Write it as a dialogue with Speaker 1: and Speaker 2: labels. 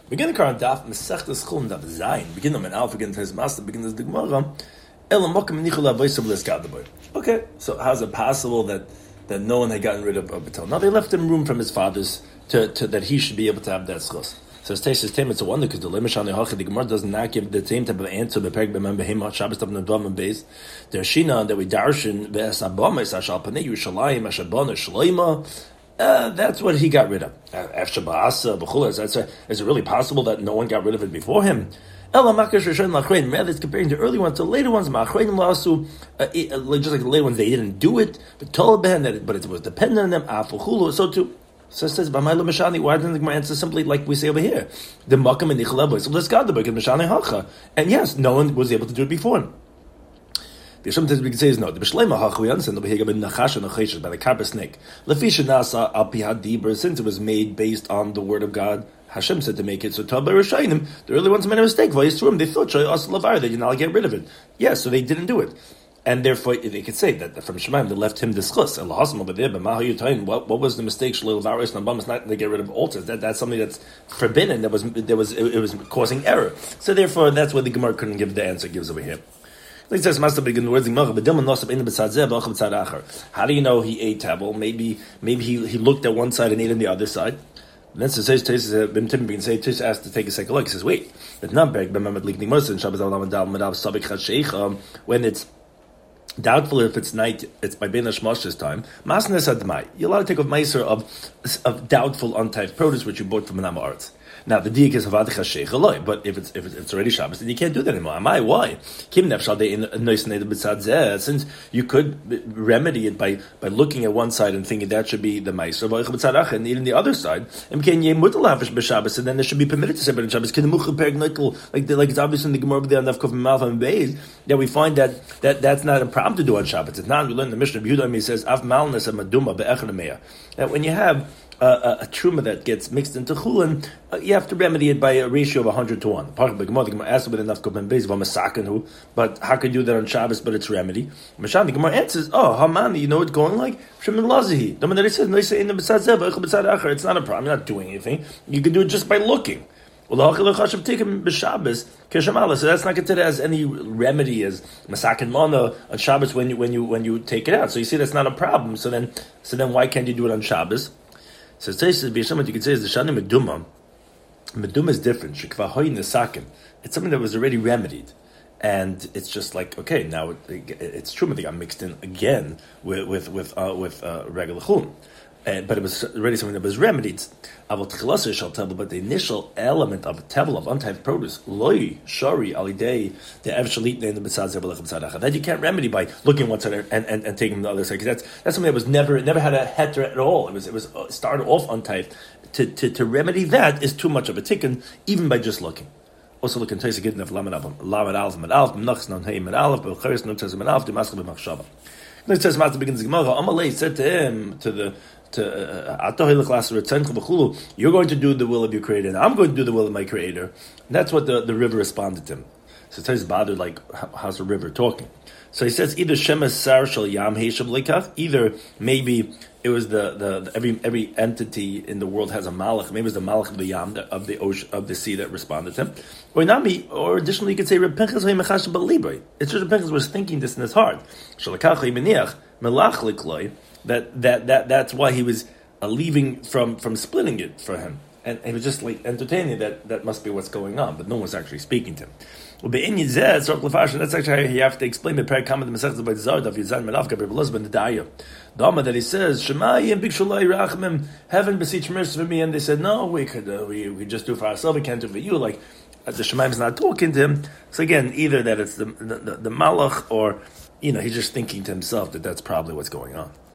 Speaker 1: Begin the current daf Masechtas Chulin daf Zayin. Begin them in Alpha. Begin his master. Begin the Gemara. Okay, so how's it possible that no one had gotten rid of Betel? Now they left him room from his fathers to that he should be able to have that schos. So it's Teish's Tem, it's a wonder because the Gemara does not give the same type of answer. Shabbos Tav Nadav and Beis. The Shina that we darshan ve'esabama is Ashal Panei Yerushalayim Ashabana Shleima. That's what he got rid of. Is it really possible that no one got rid of it before him? Rather, it's comparing the early ones to later ones. Just like the later ones, they didn't do it, but it was dependent on them. So too. So it says, why didn't the Gemara answer simply like we say over here? The makam and the so let's God the book and and yes, no one was able to do it before him. Sometimes we can say is no. The B'Shleima Hach we understand over here by the Nachash and Nacheshes by the carpet snake. Lefisha Nasa Al Pi Hadibur, since it was made based on the word of God, Hashem said to make it. So Tabei Rishayim, the early ones made a mistake. They thought Shay As Lavar that you now get rid of it. Yes, so they didn't do it, and therefore they could say that from Shemaim they left him this chus. Allah Hasam over there, but what was the mistake? Shlil Varis Nabam is not to get rid of altars. That's something that's forbidden. It was causing error. So therefore that's why the Gemara couldn't give the answer it gives over here. He says, how do you know he ate tabble? Maybe he looked at one side and ate on the other side. And then says Tish asked to take a second look. He says, wait, when it's doubtful if it's night, it's by Ben Hashmash's time. You're allowed to take a meiser of doubtful untyped produce which you bought from an Amarts. Now the diak is havad chashei chaloi, but if it's already Shabbos, then you can't do that anymore. Am I? Why? Since you could remedy it by looking at one side and thinking that should be the meiser, and eating the other side, and then it should be permitted to separate in Shabbos. Like it's obvious in the Gemara there on Nafkov Malv and Beis that we find that's not a problem to do on Shabbos. It's not. We learn the Mishnah of Yehuda. He says Av malnus and maduma be'echad that when you have a truma that gets mixed into chulin, you have to remedy it by a ratio of 100 to 1. But how could you do that on Shabbos, but it's remedy? The Gemara answers, Hamani, you know it's going like? It's not a problem, you're not doing anything. You can do it just by looking. So that's not considered as any remedy as masakin mana on Shabbos when you take it out. So you see that's not a problem. So then why can't you do it on Shabbos? So you can say is the shani meduma. Meduma is different. It's something that was already remedied, and it's just like okay, now it's true. They got mixed in again with regular chum, but it was already something that was remedied. But the initial element of a table of untyped produce, loy shari alidei the evshalit in the that you can't remedy by looking one side and taking the other side. Because that's something that was never had a heter at all. It was started off untyped. To remedy that is too much of a tikkun, even by just looking. Also, look in Taisa Gittin of Lamed Alf Med Alf Nachs Non Hey Med Alf Belcheres Non Taisa Med Alf Demascha B'Machshava. Then it says Matzah begins the Gemara. Amalei said to him you're going to do the will of your creator, and I'm going to do the will of my creator. And that's what the river responded to him. So it says bothered like how's the river talking? So he says either Shemes Sar Shel Yam Heishab Lekach, either maybe it was the every entity in the world has a malach. Maybe it was the malach of the yam of the ocean of the sea that responded to him. Or additionally, you could say Reb Pinchas Mechashem B'Librei. It's just Reb Pinchas was thinking this in his heart. Shalakach Meniach Melach Likloi. That's why he was leaving from splitting it for him, and he was just like entertaining that must be what's going on, but no one was actually speaking to him. That's actually how you have to explain the parakam of the Masechtas by Zard of Yizan Melav Gabriel Elizabeth the Daya. The Amma that he says Shemayim Bikshalai Rachmim, heaven beseech mercy for me, and they said no, we could we just do it for ourselves, we can't do it for you. Like the Shemayim is not talking to him. So again, either that it's the Malach or he's just thinking to himself that that's probably what's going on.